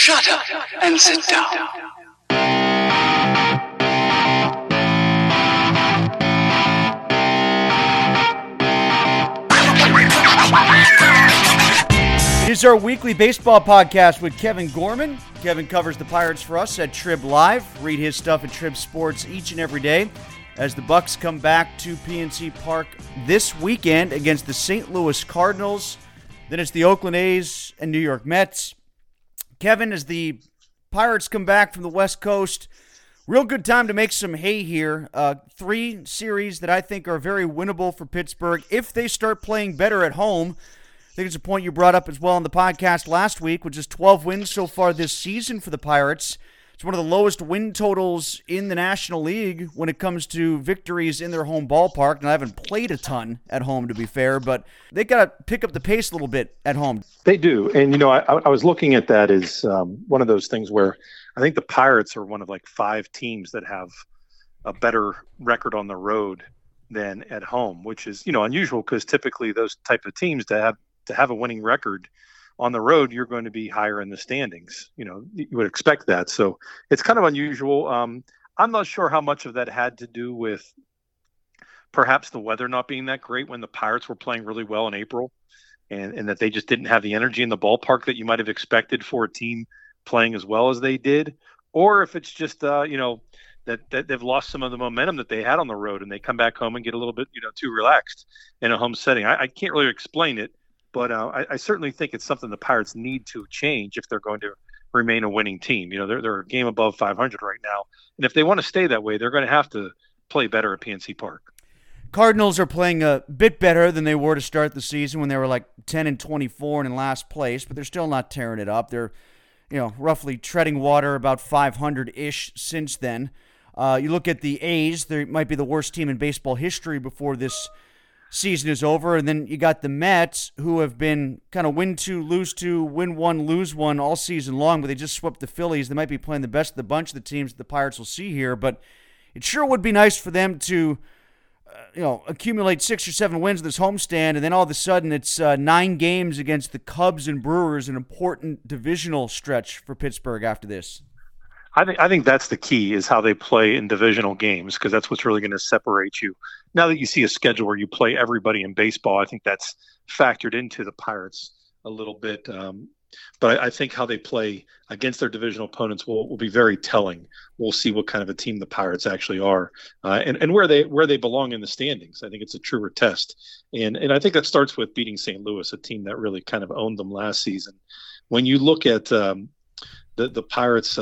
Shut up and sit down. It is our weekly baseball podcast with Kevin Gorman. Kevin covers the Pirates for us at Trib Live. Read his stuff at Trib Sports each and every day as the Bucks come back to PNC Park this weekend against the St. Louis Cardinals. Then it's the Oakland A's and New York Mets. Kevin, as the Pirates come back from the West Coast, real good time to make some hay here. 3 series that I think are very winnable for Pittsburgh if they start playing better at home. I think it's a point you brought up as well on the podcast last week, which is 12 wins so far this season for the Pirates. It's one of the lowest win totals in the National League when it comes to victories in their home ballpark. And I haven't played a ton at home, to be fair, but they got to pick up the pace a little bit at home. They do. And, you know, I was looking at that as one of those things where I think the Pirates are one of like 5 teams that have a better record on the road than at home, which is, you know, unusual because typically those type of teams to have a winning record on the road, you're going to be higher in the standings. You know, you would expect that. So it's kind of unusual. I'm not sure how much of that had to do with perhaps the weather not being that great when the Pirates were playing really well in April and that they just didn't have the energy in the ballpark that you might have expected for a team playing as well as they did. Or if it's just, you know, that they've lost some of the momentum that they had on the road and they come back home and get a little bit, you know, too relaxed in a home setting. I can't really explain it. But I certainly think it's something the Pirates need to change if they're going to remain a winning team. You know, they're a game above 500 right now. And if they want to stay that way, they're going to have to play better at PNC Park. Cardinals are playing a bit better than they were to start the season when they were like 10-24 and in last place, but they're still not tearing it up. They're, you know, roughly treading water about 500-ish since then. You look at the A's, they might be the worst team in baseball history before this season is over, and then you got the Mets, who have been kind of win 2, lose 2, win 1, lose 1 all season long, but they just swept the Phillies. They might be playing the best of the bunch of the teams that the Pirates will see here, but it sure would be nice for them to accumulate 6 or 7 wins this homestand, and then all of a sudden it's 9 games against the Cubs and Brewers, an important divisional stretch for Pittsburgh after this. I think that's the key, is how they play in divisional games, because that's what's really going to separate you. Now that you see a schedule where you play everybody in baseball, I think that's factored into the Pirates a little bit. But I think how they play against their divisional opponents will be very telling. We'll see what kind of a team the Pirates actually are, and where they belong in the standings. I think it's a truer test, and I think that starts with beating St. Louis, a team that really kind of owned them last season. When you look at the Pirates.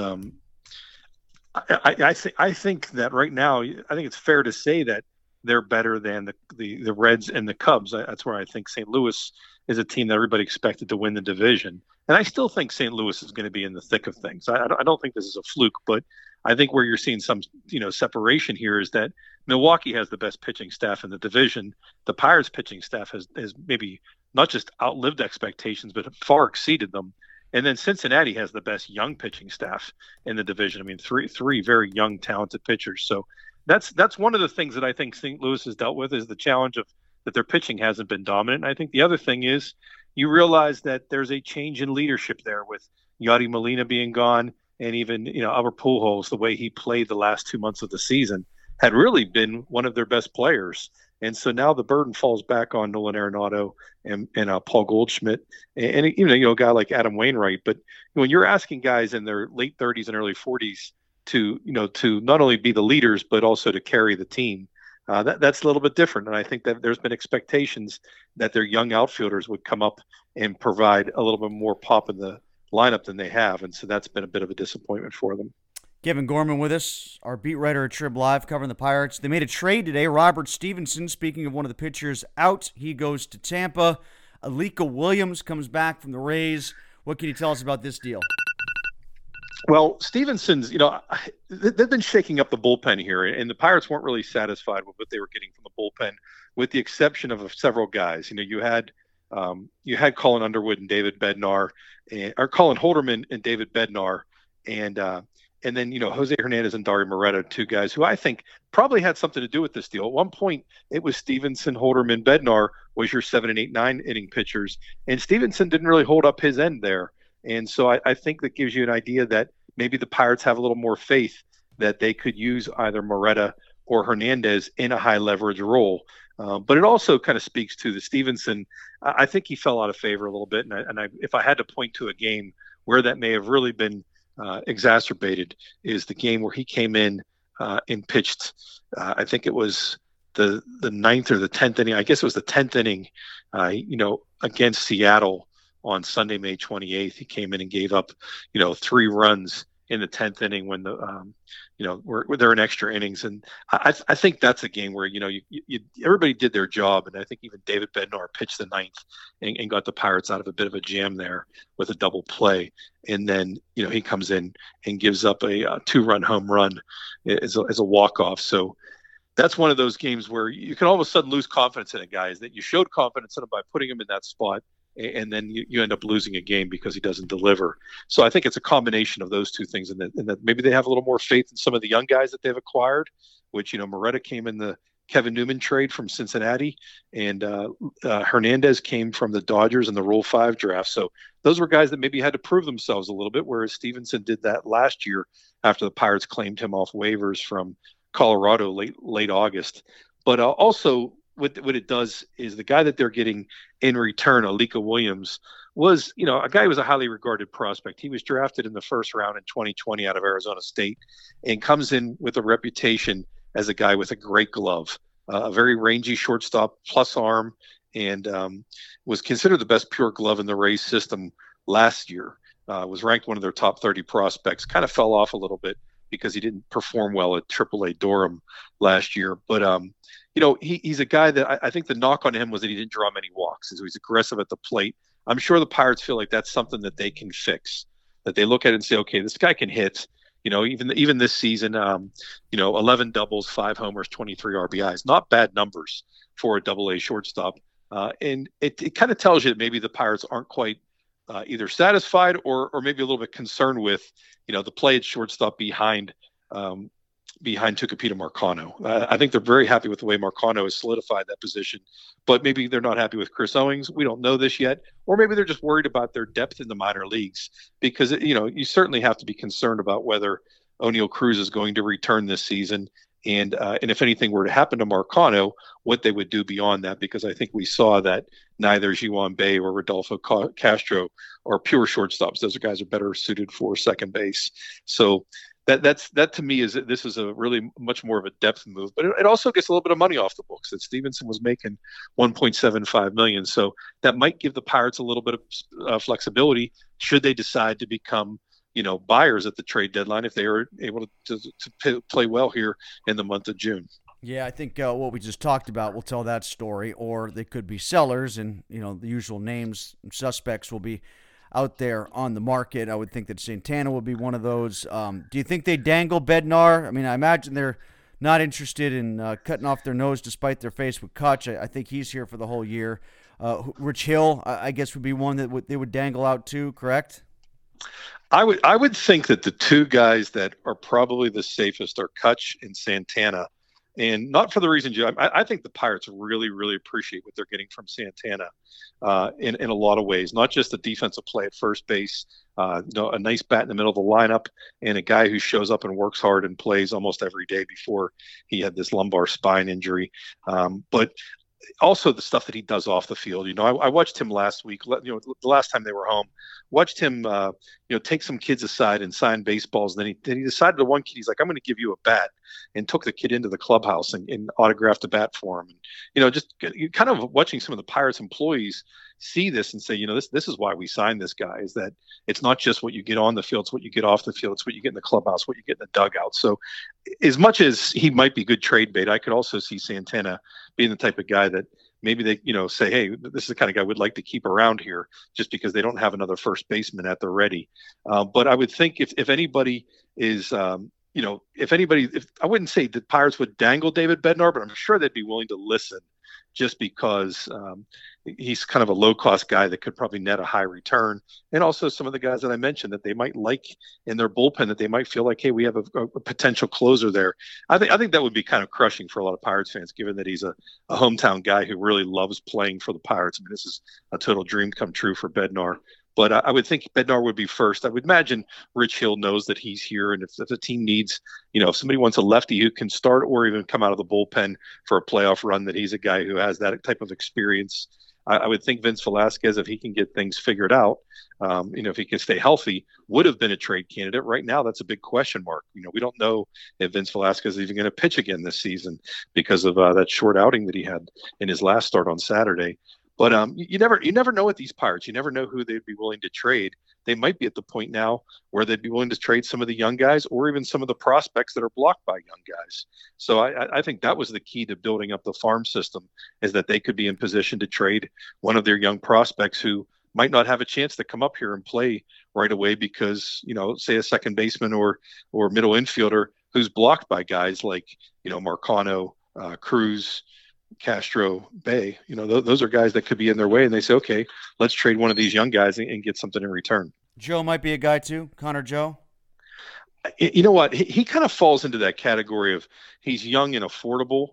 I think that right now, I think it's fair to say that they're better than the Reds and the Cubs. That's where I think St. Louis is a team that everybody expected to win the division. And I still think St. Louis is going to be in the thick of things. I don't think this is a fluke, but I think where you're seeing some, you know, separation here is that Milwaukee has the best pitching staff in the division. The Pirates pitching staff has maybe not just outlived expectations, but far exceeded them. And then Cincinnati has the best young pitching staff in the division. I mean, three very young, talented pitchers. So that's one of the things that I think St. Louis has dealt with, is the challenge of that their pitching hasn't been dominant. And I think the other thing is you realize that there's a change in leadership there with Yadi Molina being gone, and even, you know, Albert Pujols, the way he played the last 2 months of the season, had really been one of their best players. And so now the burden falls back on Nolan Arenado and Paul Goldschmidt and even, you know, a guy like Adam Wainwright. But when you're asking guys in their late 30s and early 40s to not only be the leaders, but also to carry the team, that's a little bit different. And I think that there's been expectations that their young outfielders would come up and provide a little bit more pop in the lineup than they have. And so that's been a bit of a disappointment for them. Kevin Gorman with us, our beat writer at Trib Live, covering the Pirates. They made a trade today. Robert Stevenson, speaking of one of the pitchers, out. He goes to Tampa. Alika Williams comes back from the Rays. What can you tell us about this deal? Well, Stevenson's, you know, they've been shaking up the bullpen here, and the Pirates weren't really satisfied with what they were getting from the bullpen, with the exception of several guys. You know, you had Colin Underwood and David Bednar, or Colin Holderman and David Bednar, and then, you know, Jose Hernandez and Dario Moreta, 2 guys who I think probably had something to do with this deal. At one point, it was Stevenson, Holderman, Bednar was your 7 and 8, 9 inning pitchers, and Stevenson didn't really hold up his end there. And so I think that gives you an idea that maybe the Pirates have a little more faith that they could use either Moretta or Hernandez in a high leverage role. But it also kind of speaks to the Stevenson. I think he fell out of favor a little bit. If I had to point to a game where that may have really been exacerbated, is the game where he came in and pitched. I think it was the ninth or the 10th inning. I guess it was the 10th inning, against Seattle on Sunday, May 28th. He came in and gave up, 3 runs in the 10th inning when where they're in extra innings. And I think that's a game where, everybody did their job. And I think even David Bednar pitched the ninth and got the Pirates out of a bit of a jam there with a double play. And then, he comes in and gives up a 2-run home run as a walk-off. So that's one of those games where you can all of a sudden lose confidence in a guy, is that you showed confidence in him by putting him in that spot, and then you end up losing a game because he doesn't deliver. So I think it's a combination of those two things, and that maybe they have a little more faith in some of the young guys that they've acquired, which, Moretta came in the Kevin Newman trade from Cincinnati, and Hernandez came from the Dodgers in the Rule 5 draft. So those were guys that maybe had to prove themselves a little bit, whereas Stevenson did that last year after the Pirates claimed him off waivers from Colorado late August. But also what it does is the guy that they're getting in return, Alika Williams, was, a guy who was a highly regarded prospect. He was drafted in the first round in 2020 out of Arizona State and comes in with a reputation as a guy with a great glove, a very rangy shortstop plus arm, and was considered the best pure glove in the Rays system last year. Was ranked one of their top 30 prospects. Kind of fell off a little bit because he didn't perform well at AAA Durham last year. But, he's a guy that I think the knock on him was that he didn't draw many walks. So he's aggressive at the plate. I'm sure the Pirates feel like that's something that they can fix, that they look at it and say, okay, this guy can hit. Even this season, 11 doubles, 5 homers, 23 RBIs, not bad numbers for a AA shortstop. And it kind of tells you that maybe the Pirates aren't quite either satisfied or maybe a little bit concerned with, the play at shortstop behind Tucupita Marcano. I think they're very happy with the way Marcano has solidified that position, but maybe they're not happy with Chris Owings. We don't know this yet. Or maybe they're just worried about their depth in the minor leagues because, you certainly have to be concerned about whether O'Neal Cruz is going to return this season. And if anything were to happen to Marcano, what they would do beyond that, because I think we saw that neither Ji-hwan Bae or Rodolfo Castro are pure shortstops. Those guys are better suited for second base. So that to me this is a really much more of a depth move, but it also gets a little bit of money off the books. That Stevenson was making $1.75 million, so that might give the Pirates a little bit of flexibility should they decide to become buyers at the trade deadline if they are able to play well here in the month of June. Yeah, I think what we just talked about will tell that story, or they could be sellers, and the usual names and suspects will be out there on the market. I would think that Santana would be one of those. Do you think they dangle Bednar? I mean, I imagine they're not interested in cutting off their nose to spite their face with Kutch. I think he's here for the whole year. Rich Hill, I guess, would be one that they would dangle out too, correct? I would think that the two guys that are probably the safest are Kutch and Santana. And not for the reason I think the Pirates really, really appreciate what they're getting from Santana in a lot of ways. Not just the defensive play at first base, a nice bat in the middle of the lineup, and a guy who shows up and works hard and plays almost every day before he had this lumbar spine injury. But also the stuff that he does off the field. I watched him last week, the last time they were home, watched him, take some kids aside and sign baseballs. And then he decided to one kid, he's like, I'm going to give you a bat, and took the kid into the clubhouse and autographed a bat for him. And, just kind of watching some of the Pirates employees see this and say, this is why we signed this guy, is that it's not just what you get on the field, it's what you get off the field, it's what you get in the clubhouse, what you get in the dugout. So as much as he might be good trade bait, I could also see Santana being the type of guy that maybe they, say, hey, this is the kind of guy we'd like to keep around here just because they don't have another first baseman at the ready. But I would think if anybody is, I wouldn't say the Pirates would dangle David Bednar, but I'm sure they'd be willing to listen just because he's kind of a low-cost guy that could probably net a high return. And also some of the guys that I mentioned that they might like in their bullpen, that they might feel like, hey, we have a potential closer there. I think that would be kind of crushing for a lot of Pirates fans, given that he's a hometown guy who really loves playing for the Pirates. I mean, this is a total dream come true for Bednar. But I would think Bednar would be first. I would imagine Rich Hill knows that he's here, and if the team needs, if somebody wants a lefty who can start or even come out of the bullpen for a playoff run, that he's a guy who has that type of experience. I would think Vince Velasquez, if he can get things figured out, if he can stay healthy, would have been a trade candidate. Right now, that's a big question mark. We don't know if Vince Velasquez is even going to pitch again this season because of that short outing that he had in his last start on Saturday. But you never know with these Pirates. You never know who they'd be willing to trade. They might be at the point now where they'd be willing to trade some of the young guys or even some of the prospects that are blocked by young guys. So I think that was the key to building up the farm system, is that they could be in position to trade one of their young prospects who might not have a chance to come up here and play right away because, say a second baseman or middle infielder who's blocked by guys like, Marcano, Cruz, Castro, Bay. Those are guys that could be in their way, and they say, okay, let's trade one of these young guys and get something in return. Joe might be a guy too, Connor Joe. You know what? He kind of falls into that category of he's young and affordable,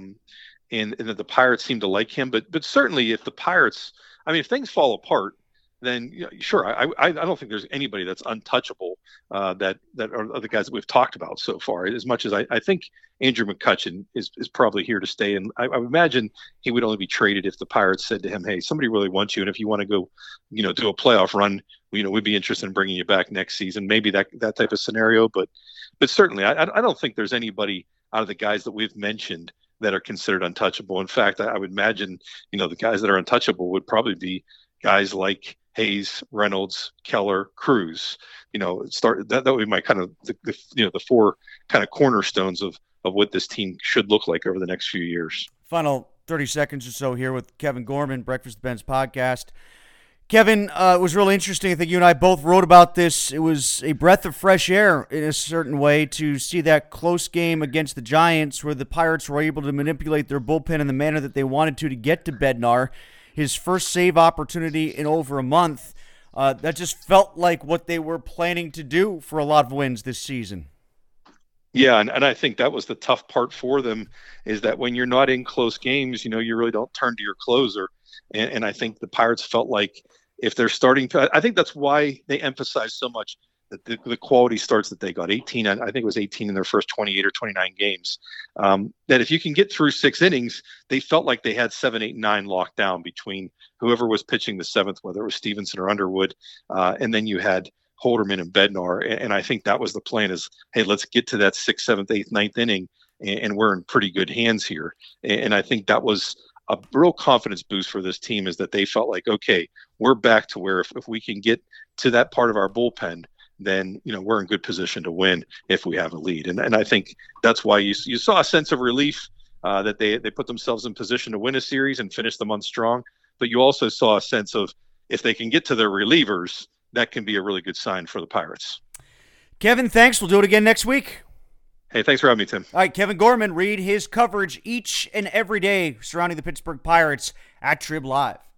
and that the Pirates seem to like him. But certainly, if the Pirates, if things fall apart, then sure. I don't think there's anybody that's untouchable that are the guys that we've talked about so far. As much as I think Andrew McCutchen is probably here to stay, and I would imagine he would only be traded if the Pirates said to him, "Hey, somebody really wants you, and if you want to go, do a playoff run, we'd be interested in bringing you back next season." Maybe that type of scenario, but certainly I don't think there's anybody out of the guys that we've mentioned that are considered untouchable. In fact, I would imagine the guys that are untouchable would probably be guys like Hayes, Reynolds, Keller, Cruz. That would be my kind of the four kind of cornerstones of what this team should look like over the next few years. Final 30 seconds or so here with Kevin Gorman, Breakfast with Ben's podcast. Kevin, it was really interesting. I think you and I both wrote about this. It was a breath of fresh air in a certain way to see that close game against the Giants where the Pirates were able to manipulate their bullpen in the manner that they wanted to get to Bednar. His first save opportunity in over a month. That just felt like what they were planning to do for a lot of wins this season. Yeah, and I think that was the tough part for them, is that when you're not in close games, you really don't turn to your closer. And I think the Pirates felt like if they're starting to, I think that's why they emphasize so much that the quality starts that they got 18. I think it was 18 in their first 28 or 29 games. That if you can get through 6 innings, they felt like they had 7, 8, 9 locked down between whoever was pitching the 7th, whether it was Stevenson or Underwood. And then you had Holderman and Bednar. And I think that was the plan, is, hey, let's get to that 6th, 7th, 8th, 9th inning, and we're in pretty good hands here. And I think that was a real confidence boost for this team, is that they felt like, okay, we're back to where if we can get to that part of our bullpen, then we're in good position to win if we have a lead. And I think that's why you saw a sense of relief that they put themselves in position to win a series and finish the month strong. But you also saw a sense of, if they can get to their relievers, that can be a really good sign for the Pirates. Kevin, thanks. We'll do it again next week. Hey, thanks for having me, Tim. All right, Kevin Gorman, read his coverage each and every day surrounding the Pittsburgh Pirates at Trib Live.